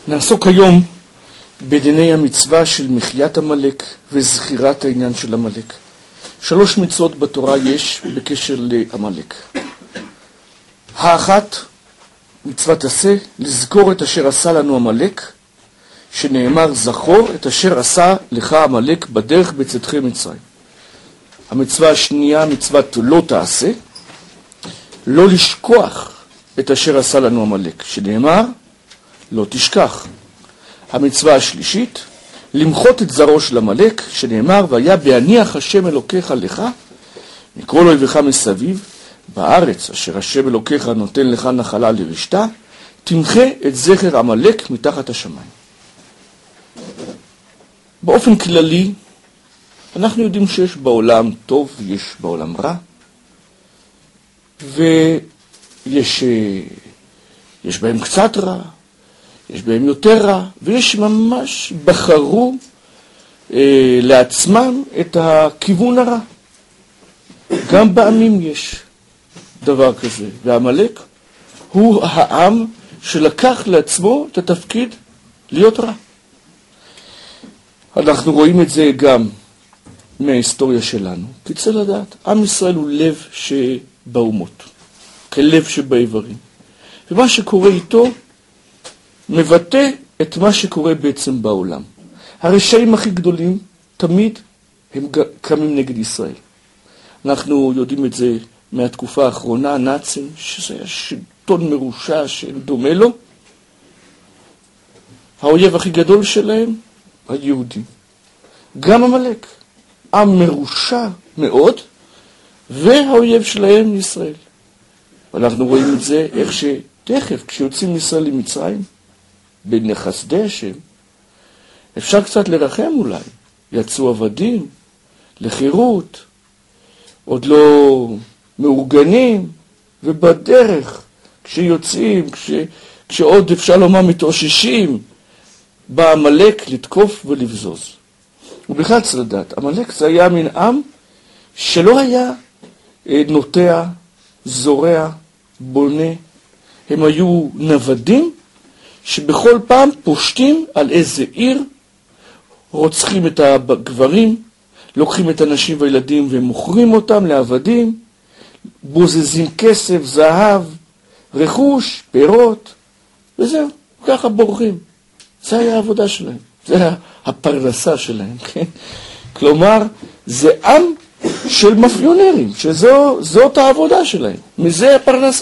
נעסוק היום בדיני המצווה של מחיית עמלק וזכירת העניין של עמלק. 3 מצוות בתורה יש בקשר לעמלק. האחת, מצוות עשה, לזכור את אשר עשה לנו עמלק, שנאמר זכור את אשר עשה לך עמלק בדרך בצאתכם מצרים. המצווה השנייה, מצוות לא תעשה, לא לשכוח את אשר עשה לנו עמלק, שנאמר לא תשכח. המצווה השלישית, למחות את זרעו של עמלק, שנאמר והיה בהניח השם אלוקיך לך מכל אויביך מסביב בארץ אשר השם אלוקיך נותן לך נחלה לרשתה, תמחה את זכר עמלק מתחת השמיים. באופן כללי אנחנו יודעים שיש בעולם טוב ויש בעולם רע, ויש בהם קצת רע, יש בהם יותר רע, ויש ממש בחרו לעצמם את הכיוון הרע. גם בעמים יש דבר כזה, ועמלק הוא העם שלקח לעצמו את התפקיד להיות רע. אנחנו רואים את זה גם מההיסטוריה שלנו. תצא לדעת, עם ישראל הוא לב שבאומות, כלב שבאיברים. ומה שקורה איתו מבטא את מה שקורה בעצם בעולם. הרשעים הכי גדולים תמיד הם קמים נגד ישראל. אנחנו יודעים את זה מהתקופה האחרונה, הנאצים, שזה היה שלטון מרושע שדומה לו. האויב הכי גדול שלהם, היהודים. גם עמלק, עם מרושע מאוד, והאויב שלהם ישראל. ואנחנו רואים את זה איך שתכף, כשיוצאים ישראל למצרים, בין חסדי השם, אפשר קצת לרחם אולי. יצאו עבדים לחירות, עוד לא מאורגנים, ובדרך, כשיוצאים, כשעוד אפשר לומר מתאוששים, בא עמלק לתקוף ולבזוז. ובכלל צריך לדעת, עמלק זה היה מן עם שלא היה נוטע, זורע, בונה. הם היו נוודים שבכל פעם פושטים על איזה עיר, רוצחים את הגברים, לוקחים את הנשים והילדים ומוכרים אותם לעבדים, בוזזים כסף, זהב, רכוש, פירות, וזהו, ככה בורחים. זה היה העבודה שלהם, זה היה הפרנסה שלהם, כן? כלומר, זה עם של מפיונרים, שזאת העבודה שלהם, מזה הפרנסה.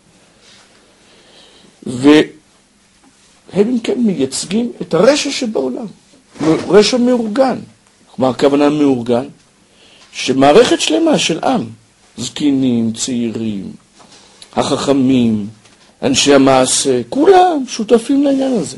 והם אם כן מייצגים את הרשע שבעולם, רשע מאורגן. כלומר, הכוונה מאורגן, שמערכת שלמה של עם, זקנים, צעירים, החכמים, אנשי המעשה, כולם שותפים לעניין הזה.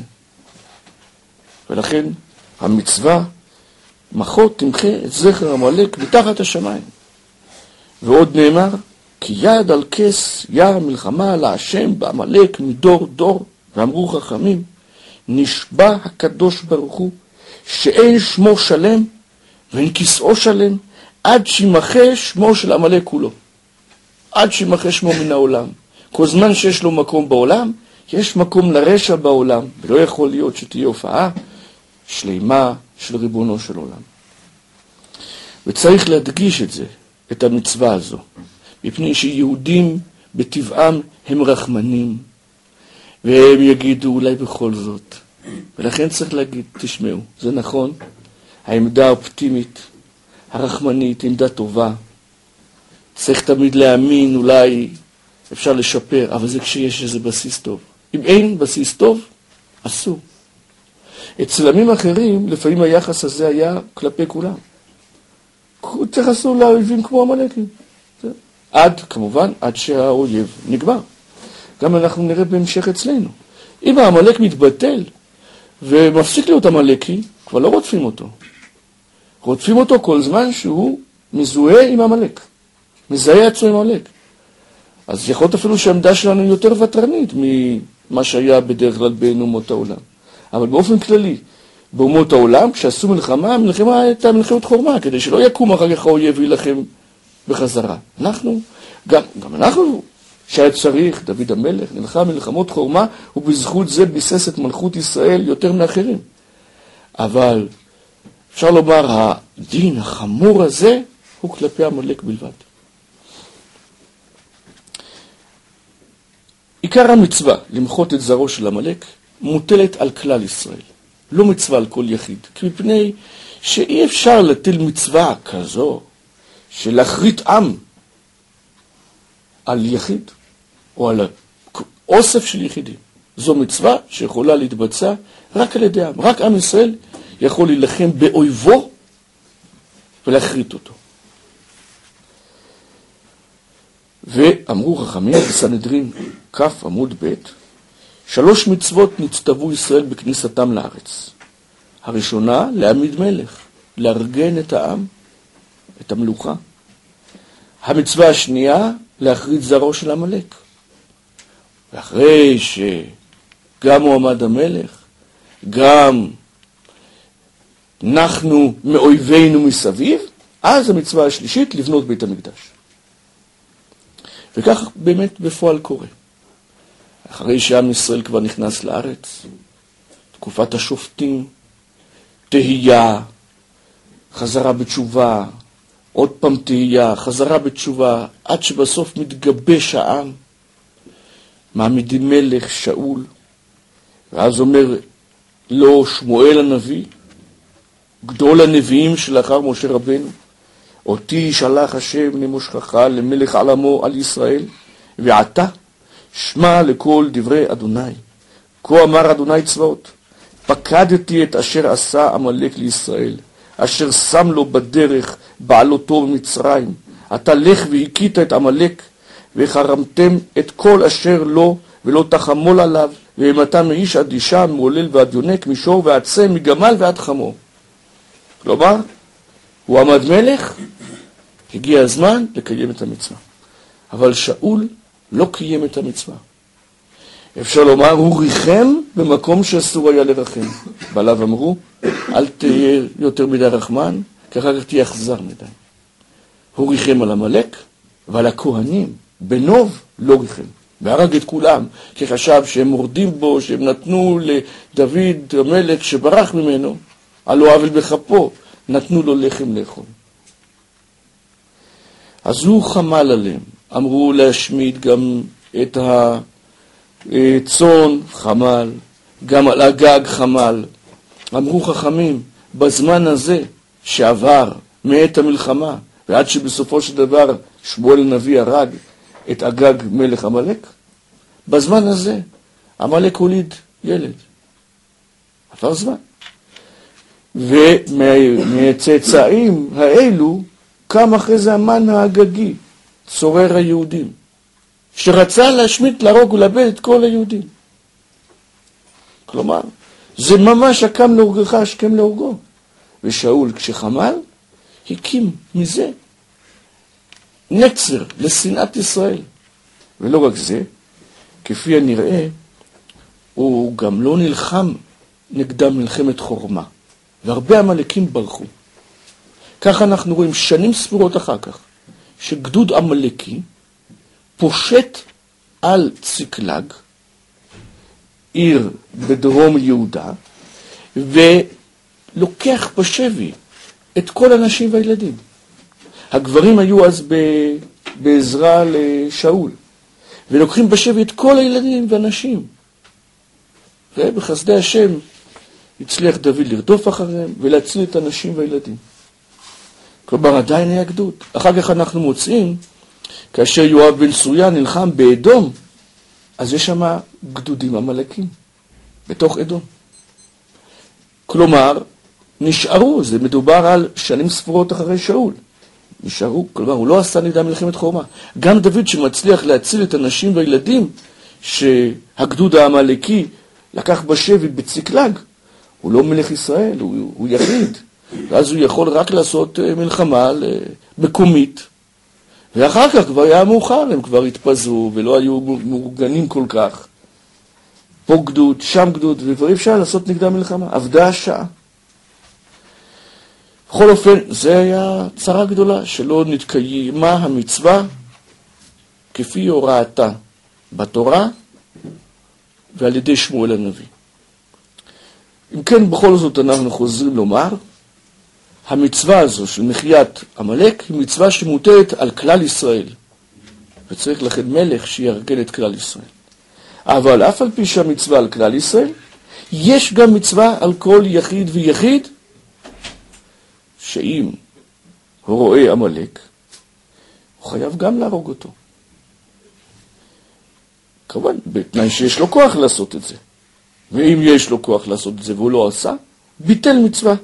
ולכן המצווה, מחות תמחה את זכר עמלק מתחת השמיים. ועוד נאמר, כי יד על כס יער מלחמה להשם בעמלק מדור דור, ואמרו חכמים, נשבע הקדוש ברוך הוא, שאין שמו שלם, ואין כסאו שלם, עד שימחה שמו של עמלק כולו. עד שימחה שמו מן העולם. כל זמן שיש לו מקום בעולם, יש מקום לרשע בעולם, ולא יכול להיות שתהיה הופעה שלמה של ריבונו של עולם. וצריך להדגיש את זה, את המצווה הזו, מפני שיהודים בטבעם הם רחמנים, והם יגידו אולי בכל זאת. ולכן צריך להגיד, תשמעו, זה נכון, העמדה האופטימית, הרחמנית, עמדה טובה. צריך תמיד להאמין, אולי אפשר לשפר, אבל זה כשיש איזה בסיס טוב. אם אין בסיס טוב, אסור. אצל עמים אחרים, לפעמים היחס הזה היה כלפי כולם. תחסו לאויבים כמו עמלקים. כמובן, עד שהאויב נגמר. גם אנחנו נראה בהמשך אצלנו. אם העמלק מתבטל ומפסיק להיות עמלקי, כבר לא רודפים אותו. רודפים אותו כל זמן שהוא מזוהה עם עמלק. מזהה עצמו עם עמלק. אז יכול להיות אפילו שהעמדה שלנו יותר ותרנית ממה שהיה בדרך כלל בין אומות העולם. אבל באופן כללי, באומות העולם, כשעשו מלחמה, המלחמה הייתה מלחמת חורמה, כדי שלא יקום אחר כך האויב וילחם בחזרה. גם אנחנו שהיה צריך, דוד המלך, נלחם מלחמות חורמה, ובזכות זה ביסס את מלכות ישראל יותר מאחרים. אבל אפשר לומר, הדין החמור הזה הוא כלפי עמלק בלבד. עיקר המצווה למחות את זרעו של עמלק מוטלת על כלל ישראל, לא מצווה על כל יחיד, כי מפני שאי אפשר להטיל מצווה כזו של להכרית עם על יחיד או על אוסף של יחידים. זו מצווה שיכולה להתבצע רק על ידי עם. רק עם ישראל יכול להילחם באויבו ולהכרית אותו. ואמרו חכמים בסנהדרין כ' עמוד ב' 3 מצוות נצטוו ישראל בכניסתם לארץ. הראשונה, להעמיד מלך, לארגן את העם, את המלוכה. המצווה השנייה, להכרית זרעו של עמלק. ואחרי שגם הוא עמד המלך, גם נחנו מאויבינו מסביב, אז המצווה השלישית, לבנות בית המקדש. וכך באמת בפועל קורה. אחרי שעם ישראל כבר נכנס לארץ, תקופת השופטים, תהייה, חזרה בתשובה, עוד פעם תהייה, חזרה בתשובה, עד שבסוף מתגבש העם, מעמידים מלך שאול, ואז אומר לו שמואל הנביא, גדול הנביאים שלאחר משה רבנו, אותי שלח השם למושכך למלך על עמו על ישראל, ועתה שמע לכל דברי אדוני. כה אמר אדוני צבאות, פקדתי את אשר עשה עמלק לישראל, אשר שם לו בדרך בעלותו במצרים. אתה לך והכית את עמלק, וחרמתם את כל אשר לו, ולא תחמול עליו, והמתה מאיש עד אישה, מעולל ועד יונק, מישור ועד צא, מגמל ועד חמור. כלומר, הוא עמד מלך, הגיע הזמן לקיים את המצווה. אבל שאול לא קיים את המצווה. אפשר לומר, הוא ריחם במקום שאסור היה לרחם. בעליו אמרו, אל תהיה יותר מדי רחמן, כי אחר כך תהיה אכזר מדי. הוא ריחם על עמלק, ועל הכהנים, בנוב לא ריחם. והרג את כולם, כי חשב שהם מורדים בו, שהם נתנו לדוד המלך שברח ממנו, על לא עוול בכפו, נתנו לו לחם לאכול. אז הוא חמל עליהם. אמרו להשמיד גם את הצאן, חמל, גם על הגג חמל. אמרו חכמים, בזמן הזה שעבר מעת המלחמה, ועד שבסופו של דבר שמואל הנביא הרג את הגג מלך עמלק, בזמן הזה עמלק הוליד ילד. עבר זמן. ומהצאצאים האלו קם אחרי זה המן האגגי, צורר היהודים, שרצה להשמיד, להרוג ולאבד את כל היהודים. כלומר, זה ממש הקם להורגך, השכם להורגו. ושאול כשחמל, הקים מזה נצר לשנאת ישראל. ולא רק זה, כפי הנראה, הוא גם לא נלחם נגדם מלחמת חורמה. והרבה עמלקים ברחו. כך אנחנו רואים שנים ספורות אחר כך, שגדוד עמלקי פושט על ציקלג, עיר בדרום יהודה, ולוקח בשבי את כל הנשים והילדים. הגברים היו אז בעזרה לשאול, ולוקחים בשבי את כל הילדים והנשים. ובחסדי השם הצליח דוד לרדוף אחריהם ולהציל את הנשים והילדים. כלומר, עדיין היה גדוד. אחר כך אנחנו מוצאים, כאשר יואב בן צרויה נלחם באדום, אז יש שם גדודים עמלקים, בתוך אדום. כלומר, נשארו, זה מדובר על שנים ספורות אחרי שאול. נשארו, כלומר, הוא לא עשה נגדם מלחמת חורמה. גם דוד שמצליח להציל את הנשים והילדים, שהגדוד העמלקי לקח בשבי בציקלג, הוא לא מלך ישראל, הוא יחיד. ואז הוא יכול רק לעשות מלחמה מקומית. ואחר כך כבר היה מאוחר, הם כבר התפזרו ולא היו מאורגנים כל כך. פה גדוד, שם גדוד, וכבר אפשר לעשות נגדם מלחמה. עבדה השעה. בכל אופן, זה היה צרה גדולה, שלא נתקיימה המצווה כפי הוראתה. בתורה ועל ידי שמואל הנביא. אם כן, בכל זאת אנחנו חוזרים לומר, המצווה הזו של מחיית עמלק היא מצווה שמוטלת על כלל ישראל. וצריך לכן מלך שיארגן את כלל ישראל. אבל אף על פי שהמצווה על כלל ישראל, יש גם מצווה על כל יחיד ויחיד, שאם הוא רואה עמלק, הוא חייב גם להרוג אותו. כמובן, בתנאי שיש לו כוח לעשות את זה. ואם יש לו כוח לעשות את זה והוא לא עשה, ביטל מצווה.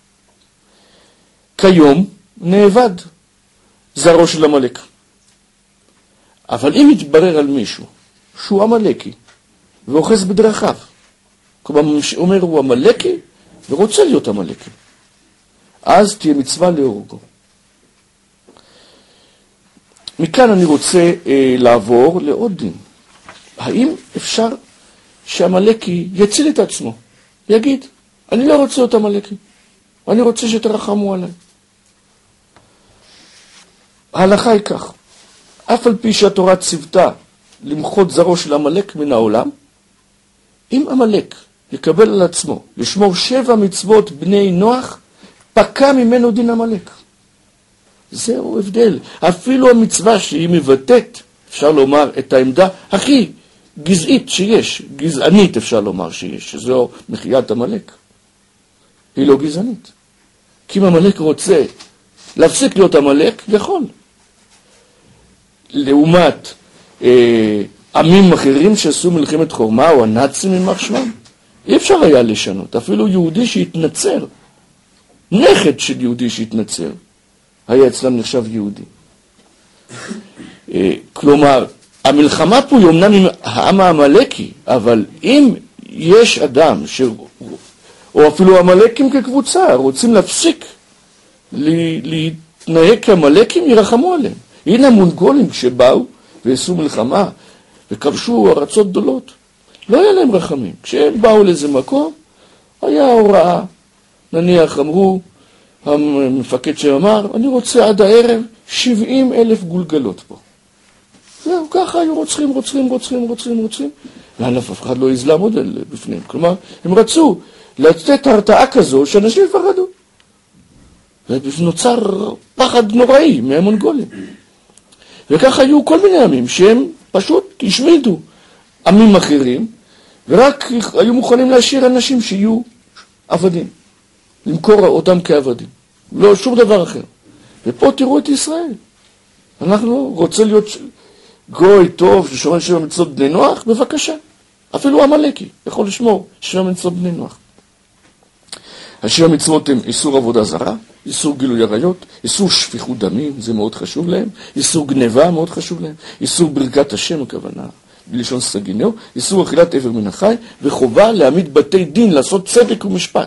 כיום נאבד זרעו של עמלק. אבל אם יתברר על מישהו שהוא עמלקי ואוחז בדרכיו, כלומר אומר הוא עמלקי ורוצה להיות עמלקי, אז תהיה מצווה להורגו. מכאן אני רוצה לעבור לעוד דין. האם אפשר שעמלקי יציל את עצמו? יגיד, אני לא רוצה להיות עמלקי, אני רוצה שתרחמו עליי. ההלכה היא כך, אף על פי שהתורה ציוותה למחות זרעו של עמלק מן העולם, אם עמלק יקבל על עצמו לשמור 7 מצוות בני נוח, פקע ממנו דין עמלק. זהו הבדל. אפילו המצווה שהיא מבטאת, אפשר לומר, את העמדה הכי גזעית שיש, גזענית אפשר לומר שיש, שזו מחיית עמלק. היא לא גזענית. כי אם עמלק רוצה להפסיק להיות עמלק, יכול. לעומת עמים אחרים שעשו מלחמת חורמה, או הנאצים יימח שמם, אי אפשר היה לשנות. אפילו יהודי שהתנצר, נכד של יהודי שהתנצר, היה אצלם נחשב יהודי. כלומר, המלחמה פה היא אומנם עם העם העמלקי, אבל אם יש אדם, או אפילו עמלקים כקבוצה, רוצים להפסיק להתנהג כעמלקים, ירחמו עליהם. הנה המונגולים כשבאו ועשו מלחמה וכבשו ארצות גדולות, לא היה להם רחמים. כשהם באו לאיזה מקום, היה הוראה. נניח אמרו, המפקד שאמר, אני רוצה עד הערב 70,000 גולגלות פה. זהו, ככה היו רוצחים. ואף אחד לא יזלם עוד בפניהם. כלומר, הם רצו לתת הרתעה כזו שאנשים יפחדו. ונוצר פחד נוראי מהמונגולים. וכך היו כל מיני עמים שהם פשוט השמידו עמים אחרים, ורק היו מוכנים להשאיר אנשים שיהיו עבדים, למכור אותם כעבדים, לא שום דבר אחר. ופה תראו את ישראל. אנחנו רוצים להיות גוי טוב ששומר 7 מצוות בני נוח, בבקשה. אפילו עמלקי יכול לשמור 7 מצוות בני נוח. 7 מצוות הם איסור עבודה זרה, איסור גילוי עריות, איסור שפיכות דמים, זה מאוד חשוב להם, איסור גניבה, מאוד חשוב להם, איסור ברכת השם, הכוונה, בלשון סגינהו, איסור אכילת עבר מן החי, וחובה להעמיד בתי דין, לעשות צדק ומשפט.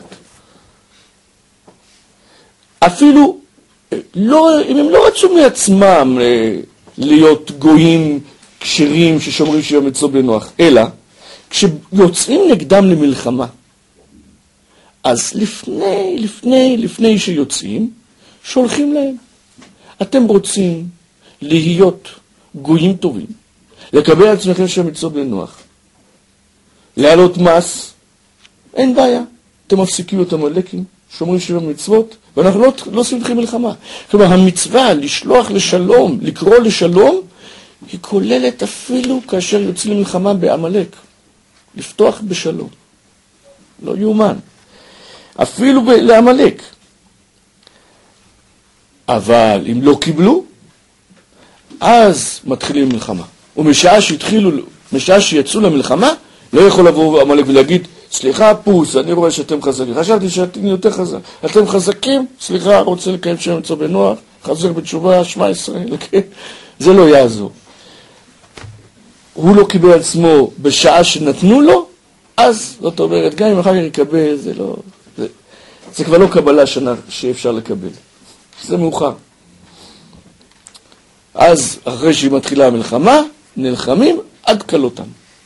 אפילו, אם הם לא רצו מעצמם להיות גויים כשרים ששומרים 7 מצוות בני נוח, אלא כשיוצאים נגדם למלחמה, אז לפני שיוצאים, שולחים להם. אתם רוצים להיות גויים טובים, לקבל על עצמכם 7 מצוות בני נוח, להעלות מס, אין בעיה. אתם מפסיקים את עמלקים, שומרים 7 מצוות, ואנחנו לא עושים לכם מלחמה. כלומר, המצווה לשלוח לשלום, לקרוא לשלום, היא כוללת אפילו כאשר יוצאים למלחמה בעמלק. לפתוח בשלום. לא יאומן. אפילו לעמלק. אבל אם לא קיבלו, אז מתחילים מלחמה. ומשעה שיצאו למלחמה, לא יכול לבוא עמלק ולהגיד, סליחה פוס, אני רואה שאתם חזקים. חשבתי שאתם יותר חזק. אתם חזקים? סליחה, רוצה לקיים 7 מצוות בני נוח, חזר בתשובה, שמע ישראל. זה לא יעזור. הוא לא קיבל עצמו בשעה שנתנו לו, אז זאת אומרת, גם אם אחר כך יקבל, זה כבר לא קבלה שאפשר לקבל. זה מאוחר. אז אחרי שהיא מתחילה המלחמה, נלחמים עד קלותם.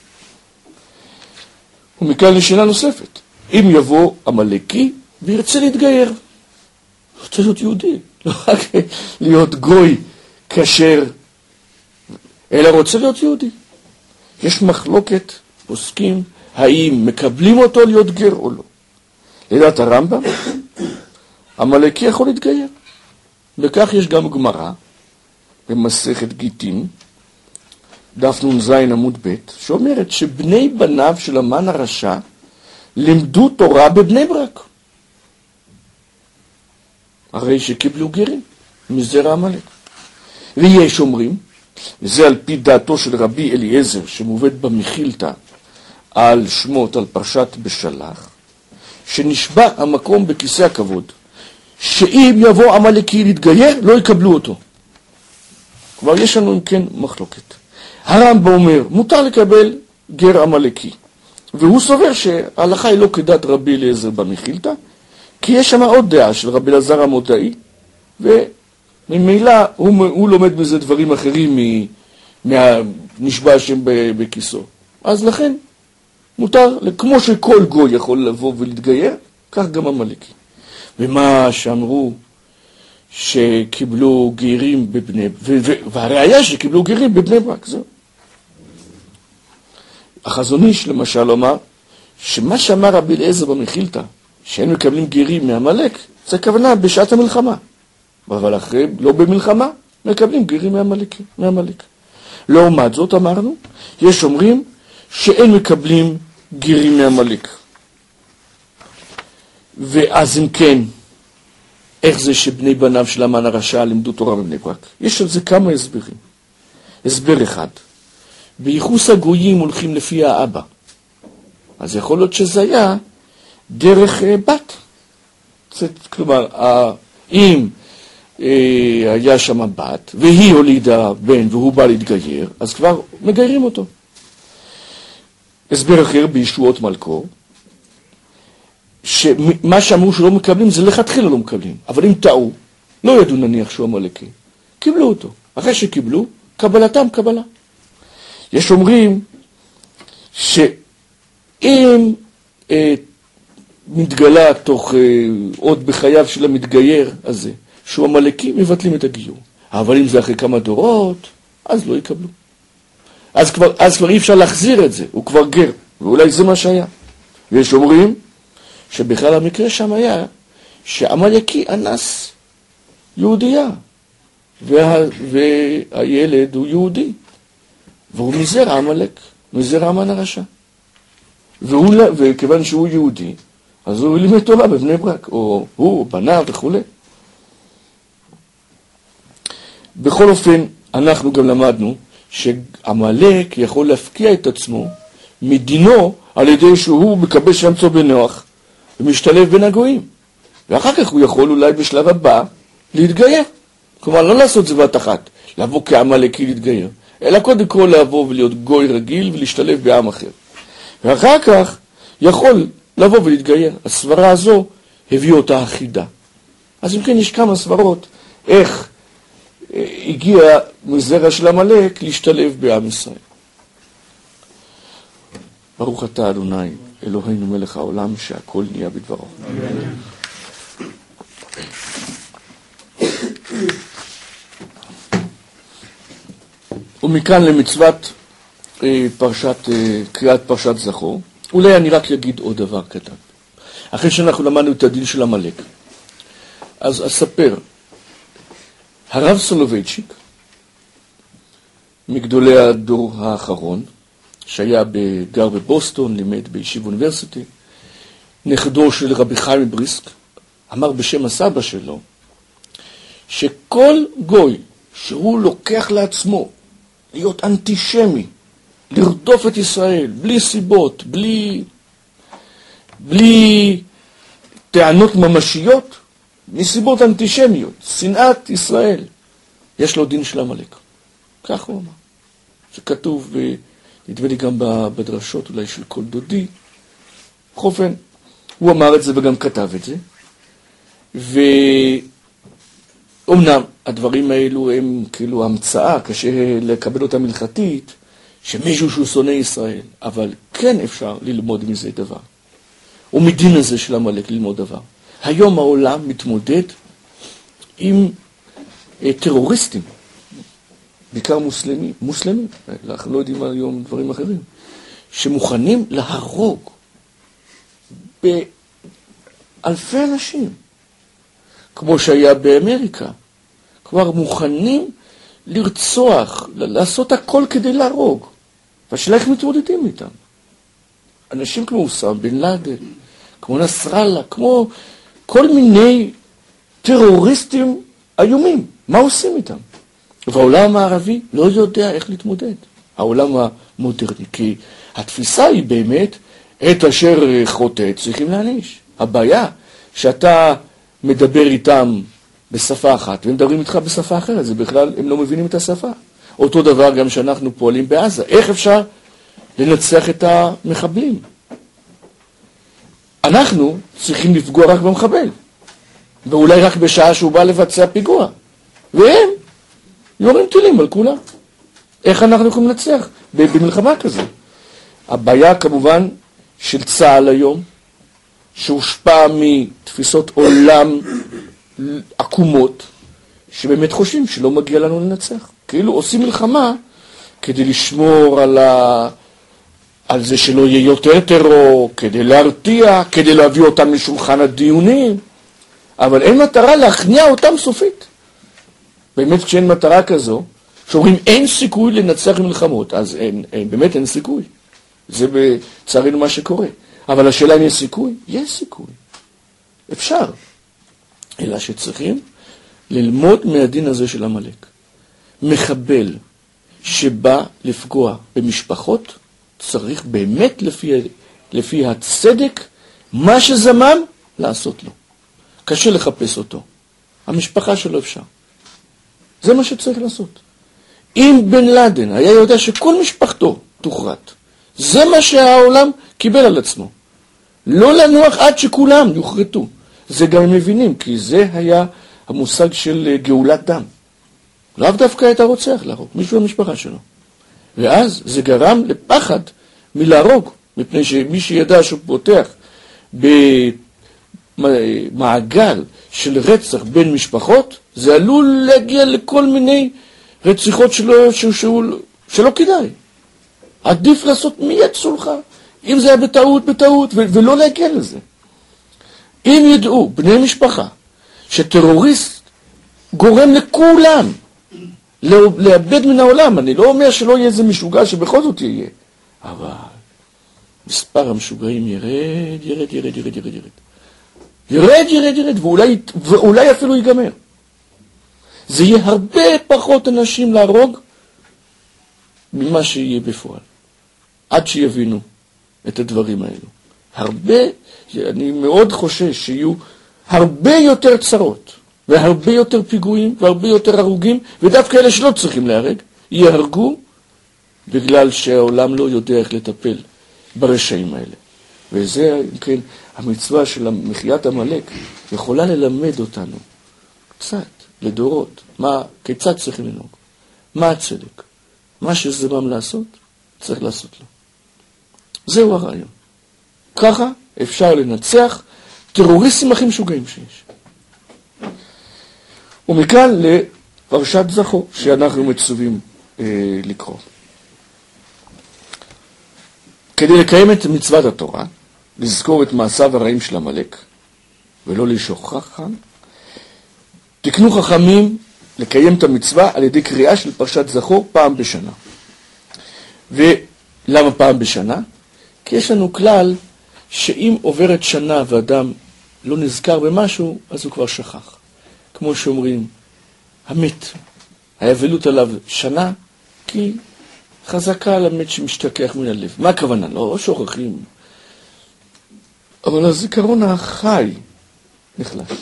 ומכאן לשאלה נוספת. אם יבוא עמלקי וירצה להתגייר, רוצה להיות יהודי, לא רק להיות גוי כשר, אלא רוצה להיות יהודי. יש מחלוקת, פוסקים, האם מקבלים אותו להיות גר או לא. לדעת הרמב"ם, עמלקי יכול להתגייר. וכך יש גם גמרא, במסכת גיטין, דף נ"ז עמוד ב', שאומרת שבני בניו של המן הרשע לימדו תורה בבני ברק. הרי שקיבלו גרים מזרע עמלק. ויש אומרים, וזה על פי דעתו של רבי אליעזר, שמובאת במחילתא על שמות, על פרשת בשלח, שנשבע המקום בכיסא הכבוד, שאם יבוא עמלקי להתגייר, לא יקבלו אותו. כבר יש לנו אם כן מחלוקת. הרמב"ם אומר, מותר לקבל גר עמלקי. והוא סובר שההלכה היא לא כדת רבי אליעזר במחילתא, כי יש שם עוד דעה של רבי אלעזר המודעי, וממילא הוא לומד בזה דברים אחרים מהנשבע השם בכיסו. אז לכן, מותר, כמו שכל גוי יכול לבוא ולהתגייר, כך גם עמלקי. ומה שאמרו שקיבלו גרים בבני, והראיה שקיבלו גרים בבני ברק, זהו. החזון איש למשל אומר, שמה שאמר רבי אליעזר במחילתא, שהם מקבלים גרים מעמלק, זה כוונה בשעת המלחמה. אבל אחרי, לא במלחמה, מקבלים גרים מעמלק. לעומת זאת אמרנו, יש אומרים שאין מקבלים גרים מעמלק. ואז אם כן, איך זה שבני בניו של המן הרשע לימדו תורה בבני ברק? יש על זה כמה הסברים. הסבר אחד, בייחוס הגויים הולכים לפי האבא. אז יכול להיות שזה היה דרך בת. כלומר, אם היה שם בת, והיא הולידה בן והוא בא להתגייר, אז כבר מגיירים אותו. הסבר אחר בישועות מלכו, שמה שאמרו שלא מקבלים זה לכתחילה לא מקבלים. אבל אם טעו, לא ידעו נניח שהוא עמלקי. קיבלו אותו. אחרי שקיבלו, קבלתם קבלה. יש אומרים שאם מתגלה תוך עוד בחייו של המתגייר הזה, שהוא עמלקי, מבטלים את הגיור. אבל אם זה אחרי כמה דורות, אז לא יקבלו. אז כבר אי אפשר להחזיר את זה, הוא כבר גר, ואולי זה מה שהיה. ויש אומרים שבכלל המקרה שם היה שעמלקי אנס יהודייה, והילד הוא יהודי, והוא מזרע עמלק, מזרע המן הרשע. וכיוון שהוא יהודי, אז הוא לימד תורה בבני ברק, או הוא, בניו וכו'. בכל אופן, אנחנו גם למדנו שעמלק יכול להפקיע את עצמו מדינו על ידי שהוא מקבל שם צו בנוח ומשתלב בין הגויים. ואחר כך הוא יכול אולי בשלב הבא להתגייר. כלומר, לא לעשות זה בת אחת, לבוא כעמלקי להתגייר, אלא קודם כל לבוא ולהיות גוי רגיל ולהשתלב בעם אחר. ואחר כך יכול לבוא ולהתגייר. הסברה הזו הביא אותה אחידה. אז אם כן, יש כמה סברות איך הגיע מזרע של עמלק להשתלב בעם ישראל. ברוך אתה אדוני אלוהינו מלך העולם שהכל נהיה בדברו. ומכאן למצוות קריאת פרשת זכור. אולי אני רק אגיד עוד דבר קטן. אחרי שאנחנו למדנו את הדין של עמלק, אז אספר, הרב סולובייצ'יק, מגדולי הדור האחרון, שהיה גר בבוסטון, לימד בישיב אוניברסיטי, נכדו של רבי חיים מבריסק, אמר בשם הסבא שלו, שכל גוי שהוא לוקח לעצמו להיות אנטישמי, לרדוף את ישראל, בלי סיבות, בלי טענות ממשיות, מסיבות אנטישמיות, שנאת ישראל, יש לו דין של עמלק. כך הוא אמר. זה כתוב, נדמה לי גם בדרשות אולי של כל דודי. בכל אופן, הוא אמר את זה וגם כתב את זה. ואומנם הדברים האלו הם כאילו המצאה, קשה לקבל אותה מלכתית, שמישהו שהוא שונא ישראל, אבל כן אפשר ללמוד מזה דבר. ומדין הזה של עמלק ללמוד דבר. היום העולם מתמודד עם טרוריסטים בעיקר מוסלמים, אנחנו לא יודעים היום דברים אחרים, שמוכנים להרוג באלפי אנשים, כמו שהיה באמריקה, כבר מוכנים לרצוח, לעשות הכל כדי להרוג. והשאלה איך מתמודדים איתם. אנשים כמו אוסאמה בן לאדן, כמו נסראללה, כמו כל מיני טרוריסטים איומים. מה עושים איתם? והעולם הערבי לא יודע איך להתמודד. העולם המודרני, כי התפיסה היא באמת, את אשר חוטא צריכים להעניש. הבעיה שאתה מדבר איתם בשפה אחת, והם מדברים איתך בשפה אחרת, זה בכלל, הם לא מבינים את השפה. אותו דבר גם שאנחנו פועלים בעזה. איך אפשר לנצח את המחבלים? אנחנו צריכים לפגוע רק במחבל, ואולי רק בשעה שהוא בא לבצע פיגוע. והם יורים טילים על כולם. איך אנחנו יכולים לנצח במלחמה כזו? הבעיה כמובן של צה"ל היום, שהושפע מתפיסות עולם עקומות, שבאמת חושבים שלא מגיע לנו לנצח. כאילו עושים מלחמה כדי לשמור על זה שלא יהיה יותר טרור, כדי להרתיע, כדי להביא אותם לשולחן הדיונים, אבל אין מטרה להכניע אותם סופית. באמת כשאין מטרה כזו, שאומרים אין סיכוי לנצח מלחמות, אז באמת אין סיכוי. זה בצערנו מה שקורה. אבל השאלה אם יש סיכוי? יש סיכוי. אפשר. אלא שצריכים ללמוד מהדין הזה של עמלק. מחבל שבא לפגוע במשפחות, צריך באמת לפי הצדק, מה שזמם, לעשות לו. קשה לחפש אותו. המשפחה שלו אפשר. זה מה שצריך לעשות. אם בן לאדן היה יודע שכל משפחתו תוחרט, זה מה שהעולם קיבל על עצמו. לא לנוח עד שכולם יוחרטו. זה גם הם מבינים, כי זה היה המושג של גאולת דם. לאו דווקא את הרוצח להרוג, מישהו במשפחה שלו. ואז זה גרם לפחד מלהרוג, מפני שמי שידע שהוא פותח במעגל של רצח בין משפחות, זה עלול להגיע לכל מיני רציחות שלא כדאי. עדיף לעשות מיד סולחה, אם זה היה בטעות, ולא להגיע לזה. אם ידעו בני משפחה שטרוריסט גורם לכולם לאבד מן העולם, אני לא אומר שלא יהיה איזה משוגע שבכל זאת יהיה, אבל מספר המשוגעים ירד, ואולי אפילו ייגמר. זה יהיה הרבה פחות אנשים להרוג ממה שיהיה בפועל, עד שיבינו את הדברים האלו. אני מאוד חושש שיהיו הרבה יותר צרות, והרבה יותר פיגועים, והרבה יותר הרוגים, ודווקא אלה שלא צריכים להרג, יהרגו בגלל שהעולם לא יודע איך לטפל ברשעים האלה. וזה, כן, המצווה של מחיית עמלק יכולה ללמד אותנו קצת, לדורות, כיצד צריכים לנהוג, מה הצדק, מה שזמם לעשות, צריך לעשות לו. זהו הרעיון. ככה אפשר לנצח טרוריסטים הכי משוגעים שיש. ומכאן לפרשת זכור, שאנחנו מצווים לקרוא. כדי לקיים את מצוות התורה, לזכור את מעשיו הרעים של עמלק, ולא לשוכחם, תקנו חכמים לקיים את המצווה על ידי קריאה של פרשת זכור פעם בשנה. ולמה פעם בשנה? כי יש לנו כלל שאם עוברת שנה ואדם לא נזכר במשהו, אז הוא כבר שכח. כמו שאומרים, המת, היבלות עליו שנה, כי חזקה על המת שמשתכח מן הלב. מה הכוונה? לא שוכחים. אבל הזיכרון החי נחלש.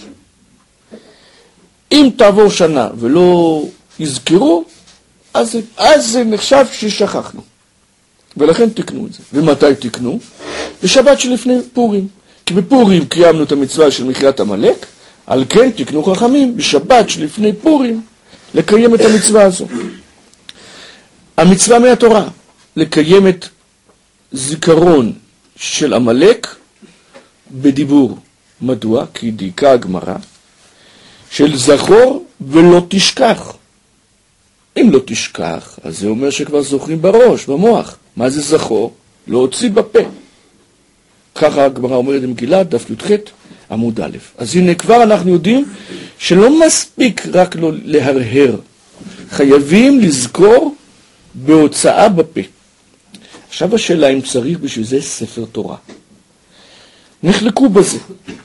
אם תעבור שנה ולא יזכרו, אז זה נחשב ששכחנו. ולכן תקנו את זה. ומתי תקנו? בשבת שלפני פורים. כי בפורים קיימנו את המצווה של מחיית עמלק, על כן תקנו חכמים בשבת שלפני פורים לקיים את המצווה הזו. המצווה מהתורה, לקיים את זיכרון של עמלק בדיבור. מדוע? כי דייקה הגמרא של זכור ולא תשכח. אם לא תשכח, אז זה אומר שכבר זוכרים בראש, במוח. מה זה זכור? להוציא בפה. ככה הגמרא אומרת במגילה, דף י"ח, עמוד א'. אז הנה כבר אנחנו יודעים שלא מספיק רק לא להרהר. חייבים לזכור בהוצאה בפה. עכשיו השאלה אם צריך בשביל זה ספר תורה. נחלקו בזה.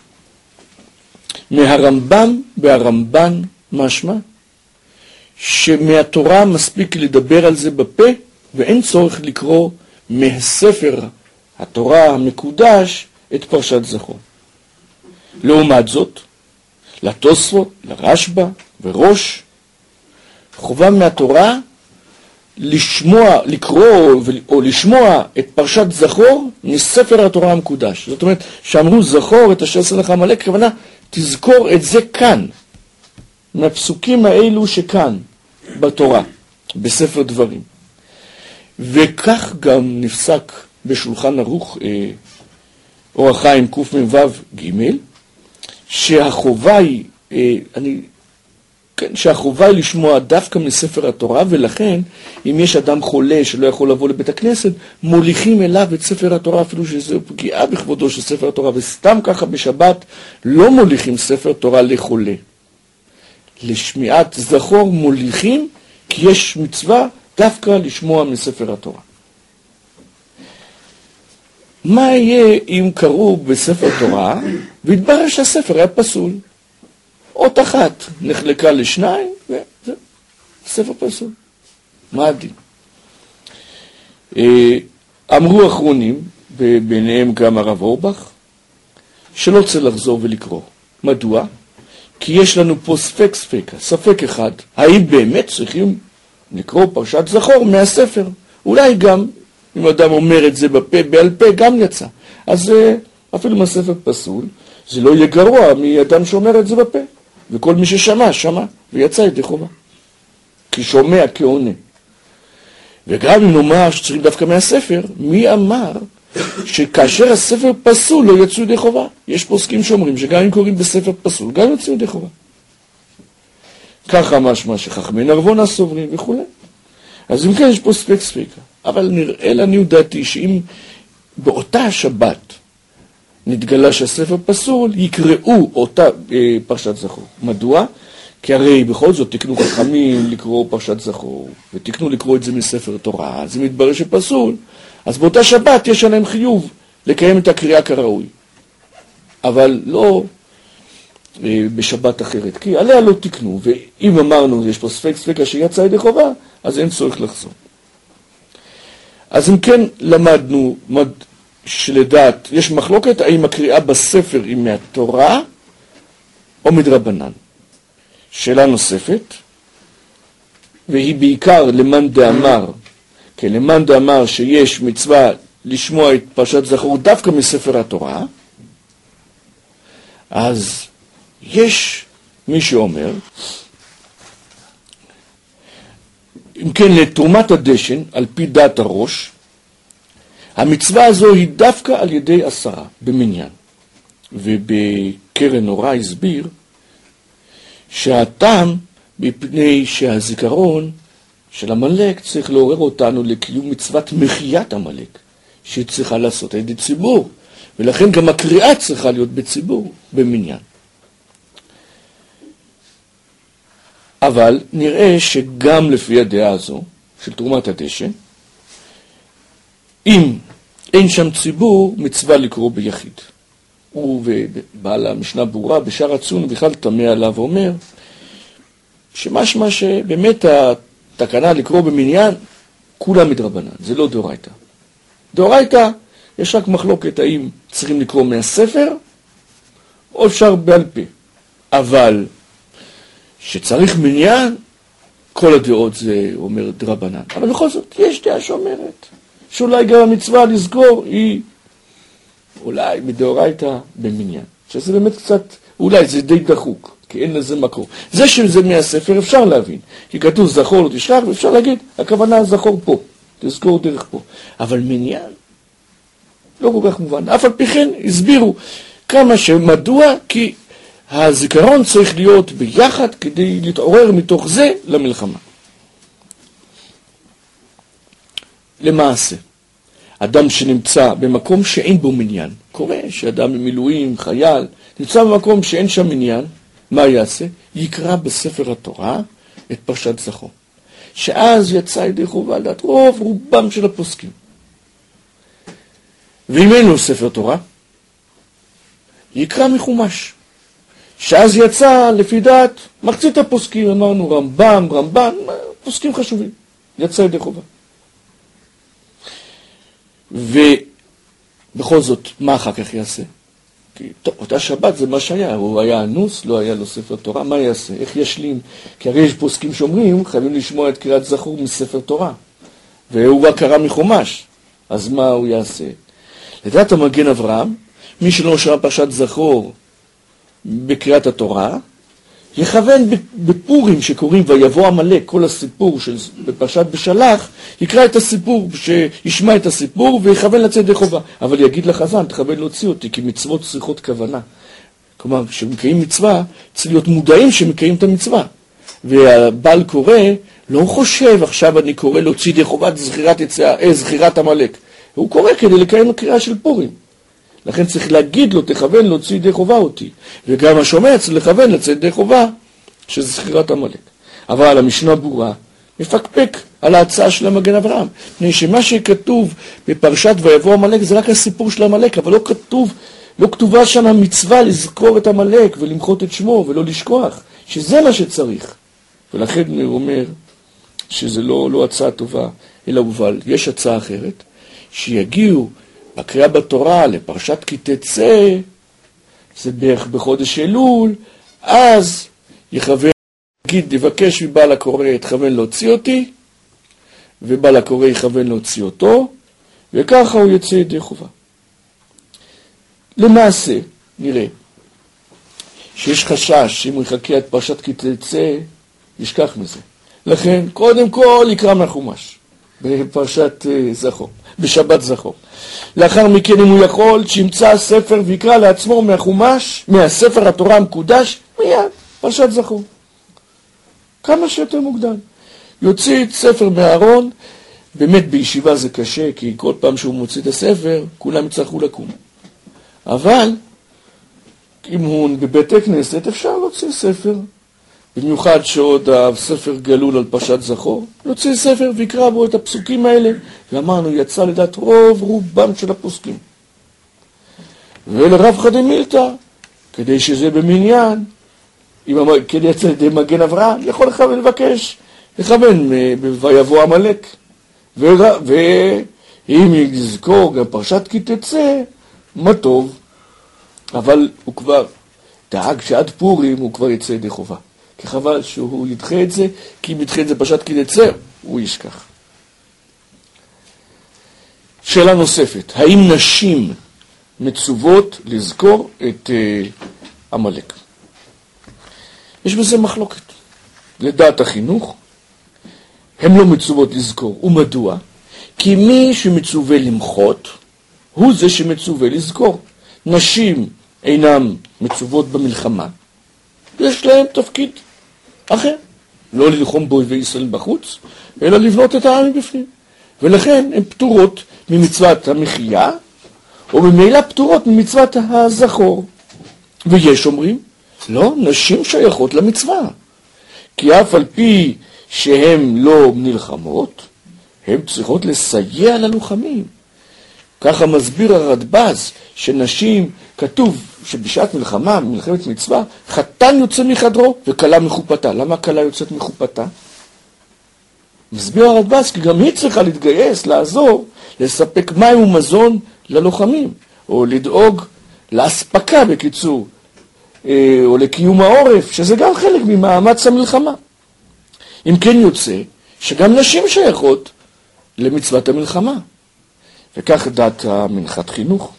מהרמב"ם והרמב"ן משמע שמהתורה מספיק לדבר על זה בפה ואין צורך לקרוא מהספר התורה המקודש את פרשת זכור. לעומת זאת, לתוספות, לרשב"א וראש, חובה מהתורה לקרוא או לשמוע את פרשת זכור מספר התורה המקודש. זאת אומרת, שאמרו זכור את אשר עשה לך עמלק, הכוונה, תזכור את זה כאן, מהפסוקים האלו שכאן, בתורה, בספר דברים. וכך גם נפסק בשולחן ערוך אור החיים קמ"ו ג' שהחובה היא, שהחובה היא לשמוע דווקא מספר התורה, ולכן אם יש אדם חולה שלא יכול לבוא לבית הכנסת, מוליכים אליו את ספר התורה, אפילו שזו פגיעה בכבודו של ספר התורה, וסתם ככה בשבת לא מוליכים ספר תורה לחולה. לשמיעת זכור מוליכים, כי יש מצווה דווקא לשמוע מספר התורה. מה יהיה אם קראו בספר תורה והתברר שהספר היה פסול? אות אחת נחלקה לשניים וזה ספר פסול. מה הדין? אמרו אחרונים, ביניהם גם הרב אורבך, שלא צריך לחזור ולקרוא. מדוע? כי יש לנו פה ספק אחד, האם באמת צריכים לקרוא פרשת זכור מהספר? אולי גם, אם אדם אומר את זה בפה, בעל פה, גם יצא. אז אפילו מהספר פסול, זה לא יהיה גרוע מאדם שאומר את זה בפה. וכל מי ששמע, שמע, ויצא ידי חובה. כי שומע כעונה. וגם אם נאמר שצריכים דווקא מהספר, מי אמר שכאשר הספר פסול לא יצאו ידי חובה? יש פוסקים שאומרים שגם אם קוראים בספר פסול, גם יצאו ידי חובה. ככה משמע שחכמי נרבונה סוברים וכו'. אז אם כן יש פה ספקה. אבל נראה לעניות דעתי שאם באותה השבת נתגלה שהספר פסול, יקראו אותה פרשת זכור. מדוע? כי הרי בכל זאת תקנו חכמים לקרוא פרשת זכור, ותקנו לקרוא את זה מספר תורה, אז אם יתברר שפסול, אז באותה שבת יש עליהם חיוב לקיים את הקריאה כראוי. אבל לא בשבת אחרת, כי עליה לא תקנו, ואם אמרנו יש פה ספקה שיצא ידי חובה, אז אין צורך לחזור. אז אם כן למדנו שלדעת יש מחלוקת האם הקריאה בספר היא מהתורה או מדרבנן. שאלה נוספת, והיא בעיקר למאן דאמר, כי למאן דאמר שיש מצווה לשמוע את פרשת זכור דווקא מספר התורה, אז יש מי שאומר, אם כן לתרומת הדשן, על פי דעת הראש, המצווה הזו היא דווקא על ידי 10 במניין. ובקרן אורה הסביר שהטעם מפני שהזיכרון של עמלק צריך לעורר אותנו לקיום מצוות מחיית עמלק, שהיא צריכה לעשות על ידי ציבור, ולכן גם הקריאה צריכה להיות בציבור, במניין. אבל נראה שגם לפי הדעה הזו של תרומת הדשן, אם אין שם ציבור, מצווה לקרוא ביחיד. הוא ובעל המשנה ברורה בשער הצון בכלל תמה עליו ואומר שמשמע שבאמת התקנה לקרוא במניין כולה מדרבנן, זה לא דאורייתא. דאורייתא יש רק מחלוקת האם צריכים לקרוא מהספר או אפשר בעל פה. אבל שצריך מניין, כל הדעות זה אומר דרבנן. אבל בכל זאת יש דעה שאומרת שאולי גם המצווה לזכור היא אולי מדאורייתא במניין. שזה באמת קצת, אולי זה די דחוק, כי אין לזה מקור. זה שזה מהספר אפשר להבין, כי כתוב זכור לא תשכח, ואפשר להגיד, הכוונה זכור פה, תזכור דרך פה. אבל מניין, לא כל כך מובן. אף על פי כן הסבירו כמה שמדוע, כי הזיכרון צריך להיות ביחד כדי להתעורר מתוך זה למלחמה. למעשה, אדם שנמצא במקום שאין בו מניין, קורה שאדם במילואים, חייל, נמצא במקום שאין שם מניין, מה יעשה? יקרא בספר התורה את פרשת זכור. שאז יצא ידי חובה על דעת רובם של הפוסקים. ואם אין לו ספר תורה, יקרא מחומש. שאז יצא לפי דעת מחצית הפוסקים, אמרנו רמב"ם, פוסקים חשובים. יצא ידי חובה. ובכל זאת, מה אחר כך יעשה? כי טוב, אותה שבת זה מה שהיה, הוא היה אנוס, לא היה לו ספר תורה, מה יעשה? איך ישלים? כי הרי יש פוסקים שאומרים, חייבים לשמוע את קריאת זכור מספר תורה. והוא רק קרא מחומש, אז מה הוא יעשה? לדעת המגן אברהם, מי שלא שמע פרשת זכור בקריאת התורה, יכוון בפורים שקוראים ויבוא עמלק, כל הסיפור בפרשת בשלח, יקרא את הסיפור, שישמע את הסיפור ויכוון לצאת ידי חובה. אבל יגיד לחזן, תכוון להוציא אותי, כי מצוות צריכות כוונה. כלומר, כשמקיים מצווה, צריך להיות מודעים שמקיים את המצווה. והבעל קורא, לא חושב, עכשיו אני קורא להוציא ידי חובה זכירת עמלק. הוא קורא כדי לקיים הקריאה של פורים. לכן צריך להגיד לו, תכוון להוציא ידי חובה אותי. וגם השומע צריך לכוון לצאת ידי חובה, שזה זכירת עמלק. אבל המשנה ברורה מפקפק על ההצעה של המגן אברהם. מפני שמה שכתוב בפרשת ויבוא עמלק זה רק הסיפור של עמלק, אבל לא כתובה שם המצווה לזכור את עמלק ולמחות את שמו ולא לשכוח, שזה מה שצריך. ולכן הוא אומר שזה לא הצעה טובה, אלא אבל יש הצעה אחרת, שיגיעו בקריאה בתורה לפרשת כי תצא, זה בערך בחודש אלול, אז יבקש מבעל הקורא יכוון להוציא אותי, ובעל הקורא יכוון להוציא אותו, וככה הוא יוצא ידי חובה. למעשה, נראה, שיש חשש שאם הוא יחכה את פרשת כי תצא, ישכח מזה. לכן, קודם כל יקרא מהחומש, בפרשת זכור, בשבת זכור. לאחר מכן, אם הוא יכול, שימצא ספר ויקרא לעצמו מהחומש, מהספר התורה המקודש, מיד, פרשת זכור. כמה שיותר מוקדם. יוציא את ספר מהארון, באמת בישיבה זה קשה, כי כל פעם שהוא מוציא את הספר, כולם יצטרכו לקום. אבל, אם הוא בבית הכנסת, אפשר להוציא ספר. במיוחד שעוד הספר גלול על פרשת זכור, להוציא ספר ויקרא בו את הפסוקים האלה, ואמרנו, יצא לדעת רובם של הפוסקים. ולרב חדי מילתא, כדי שזה במניין, כדי יצא לידי מגן אברהם, יכול לכוון לבקש, לכוון ויבוא עמלק. ואם יזכור גם פרשת כי תצא, מה טוב, אבל הוא כבר דאג שעד פורים הוא כבר יצא ידי חובה. כי חבל שהוא ידחה את זה, כי אם ידחה את זה פרשת כי תצא, הוא ישכח. שאלה נוספת, האם נשים מצוות לזכור את עמלק? יש בזה מחלוקת. לדעת החינוך, הם לא מצוות לזכור. ומדוע? כי מי שמצווה למחות, הוא זה שמצווה לזכור. נשים אינם מצוות במלחמה. יש להם תפקיד אחר. לא ללחום באויבי ישראל בחוץ, אלא לבנות את העם מבפנים. ולכן הן פטורות ממצוות המחיה, או ממילא פטורות ממצוות הזכור. ויש אומרים, לא, נשים שייכות למצווה. כי אף על פי שהן לא נלחמות, הן צריכות לסייע ללוחמים. ככה מסביר הרדב"ז, שנשים, כתוב שבשעת מלחמה, מלחמת מצווה, חתן יוצא מחדרו וכלה מחופתה. למה כלה יוצאת מחופתה? מסביר הרדב"ז, כי גם היא צריכה להתגייס, לעזור, לספק מים ומזון ללוחמים, או לדאוג להספקה בקיצור, או לקיום העורף, שזה גם חלק ממאמץ המלחמה. אם כן יוצא, שגם נשים שייכות למצוות המלחמה. וכך דעת המנחת חינוך.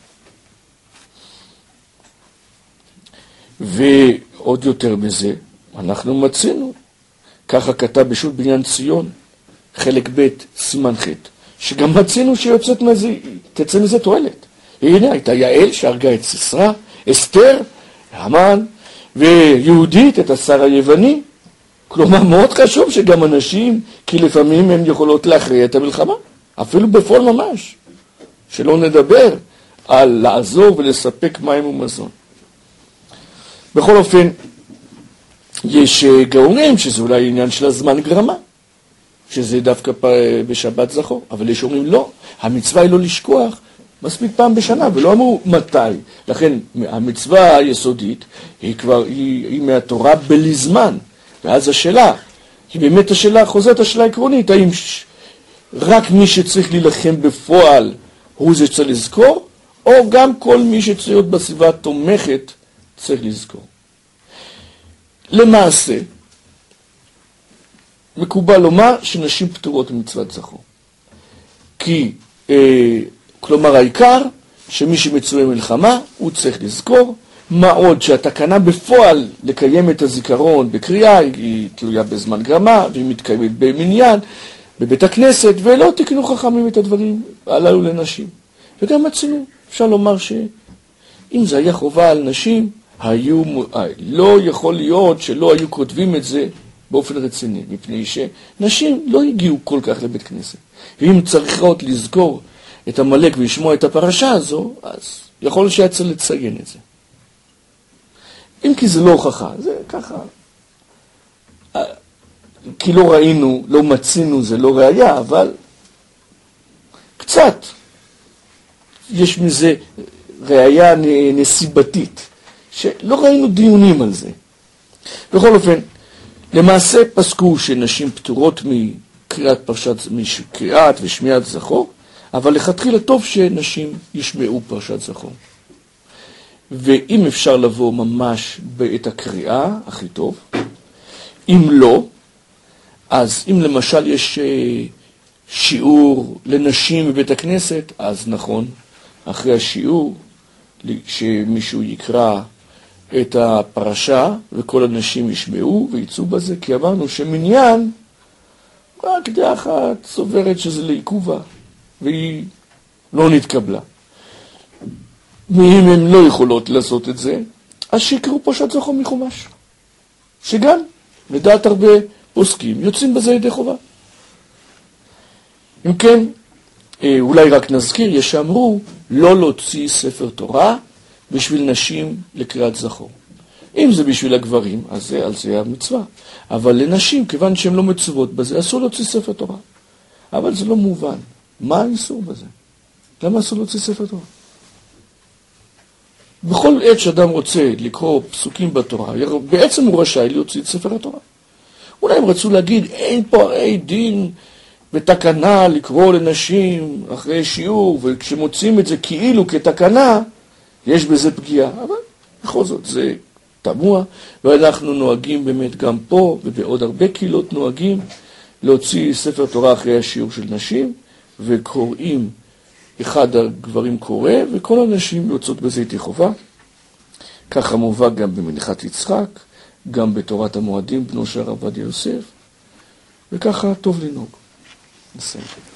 ועוד יותר מזה, אנחנו מצינו, ככה כתב בשו"ת בניין ציון, חלק ב' סימן ח', שגם מצינו תצא מזה תועלת. הנה הייתה יעל שהרגה את סיסרא, אסתר, המן, ויהודית את השר היווני. כלומר מאוד חשוב שגם אנשים, כי לפעמים הם יכולות להכריע את המלחמה. אפילו בפועל ממש. שלא נדבר על לעזור ולספק מים ומזון. בכל אופן, יש גאונים שזה אולי עניין של הזמן גרמה, שזה דווקא בשבת זכור, אבל יש אומרים לא, המצווה היא לא לשכוח מספיק פעם בשנה, ולא אמרו מתי. לכן המצווה היסודית היא מהתורה בלי זמן, ואז השאלה, היא באמת השאלה, חוזרת השאלה עקרונית, האם רק מי שצריך להילחם בפועל הוא זה שצריך לזכור, או גם כל מי שצריך להיות בסביבה תומכת צריך לזכור. למעשה, מקובל לומר שנשים פטורות ממצוות זכור. כי, כלומר העיקר, שמי שמצוי מלחמה, הוא צריך לזכור, מה עוד שהתקנה בפועל לקיים את הזיכרון בקריאה, היא תלויה בזמן גרמה, והיא מתקיימת במניין, בבית הכנסת, ולא תקנו חכמים את הדברים הללו לנשים. וגם אצלנו, אפשר לומר שאם זה היה חובה על נשים, לא יכול להיות שלא היו כותבים את זה באופן רציני, מפני שנשים לא הגיעו כל כך לבית כנסת. ואם צריכות לזכור את עמלק ולשמוע את הפרשה הזו, אז יכול שהיה צריך לציין את זה. אם כי זה לא הוכחה, זה ככה. כי לא ראינו, לא מצינו, זה לא ראיה, אבל קצת. יש מזה ראיה נסיבתית, שלא ראינו דיונים על זה. בכל אופן, למעשה פסקו שנשים פטורות מקריאת ושמיעת זכור, אבל לכתחילה טוב שנשים ישמעו פרשת זכור. ואם אפשר לבוא ממש בעת הקריאה, הכי טוב. אם לא, אז אם למשל יש שיעור לנשים בבית הכנסת, אז נכון, אחרי השיעור, שמישהו יקרא את הפרשה, וכל הנשים ישמעו ויצאו בזה, כי אמרנו שמניין, רק דעה אחת סוברת שזה לעיכובה, והיא לא נתקבלה. ואם הן לא יכולות לעשות את זה, אז שיקראו פרשת זכור מחומש. שגם, לדעת הרבה פוסקים, יוצאים בזה ידי חובה. אם כן, אולי רק נזכיר, יש שאמרו לא להוציא ספר תורה בשביל נשים לקריאת זכור. אם זה בשביל הגברים, אז זה, על זה המצווה. אבל לנשים, כיוון שהן לא מצוות בזה, אסור להוציא ספר תורה. אבל זה לא מובן. מה האיסור בזה? למה אסור להוציא ספר תורה? בכל עת שאדם רוצה לקרוא פסוקים בתורה, בעצם הוא רשאי להוציא את ספר התורה. אולי הם רצו להגיד, אין פה הרי דין ותקנה לקרוא לנשים אחרי שיעור, וכשמוצאים את זה כאילו כתקנה, יש בזה פגיעה. אבל בכל זאת זה תמוה, ואנחנו נוהגים באמת גם פה, ובעוד הרבה קהילות נוהגים, להוציא ספר תורה אחרי השיעור של נשים, וקוראים, אחד הגברים קורא, וכל הנשים יוצאות בזה ידי חובה. ככה מובא גם במנחת יצחק, גם בתורת המועדים, בנו של הרב עובדיה יוסף, וככה טוב לנהוג. נסיים.